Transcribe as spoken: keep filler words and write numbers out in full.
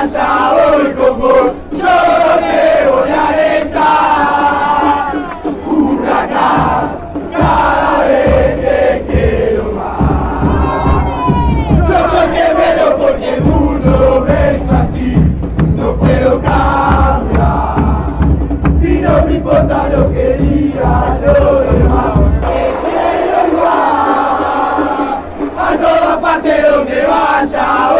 vaya hoy con vos, yo te voy a alentar. Huracán, cada vez te quiero más. Yo soy que velo porque el mundo me hizo así, no puedo cambiar. Y no me importa lo que digan los demás, te quiero igual. A todas partes donde vaya